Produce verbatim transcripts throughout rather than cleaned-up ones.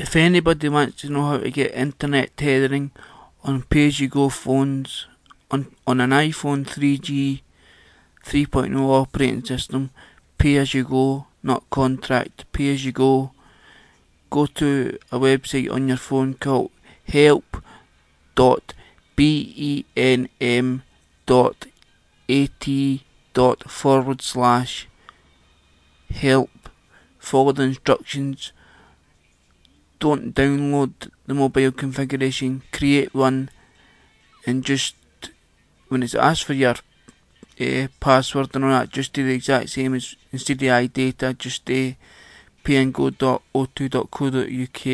If anybody wants to know how to get internet tethering on pay-as-you-go phones, on, on an iPhone three G three point oh operating system, pay-as-you-go, not contract, pay-as-you-go, go to a website on your phone called help dot benm dot at dot forward slash help. Follow the instructions. Don't download the mobile configuration. Create one, and just when it's asked for your uh, password and all that, just do the exact same as instead of iData. Just uh, pango dot o two dot co dot uk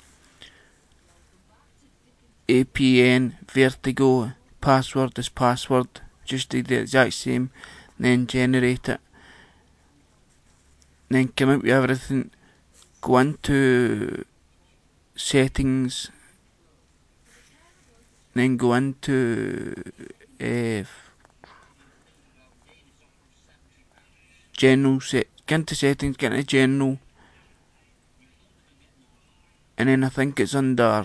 apn vertigo password is password. Just do the exact same, and then generate it. And then come out with everything. Go into settings, then go into uh, general set. Get into settings, get into general, and then I think it's under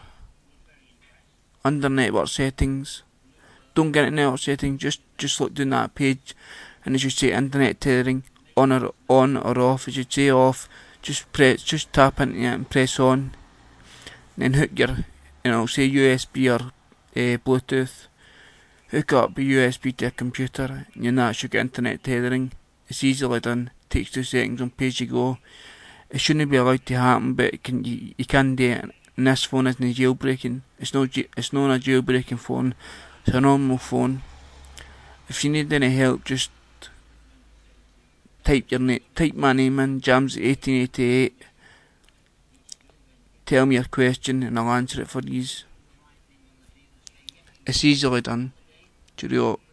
under network settings. Don't get into network settings. Just just look down that page, and it should say internet tethering on or on or off. It should say off. Just press, just tap into it and press on. Then hook your, and it'll say U S B or uh, Bluetooth. Hook up a U S B to a computer, and then that should get internet tethering. It's easily done. Takes two seconds on pay-as-you-go. It shouldn't be allowed to happen, but it can, you, you can do it. And this phone isn't jailbreaking. It's not. It's not a jailbreaking phone. It's a normal phone. If you need any help, just type your name. Type my name in, Jams eighteen eighty-eight. Tell me your question and I'll answer it for you. It's easily done. Cheerio.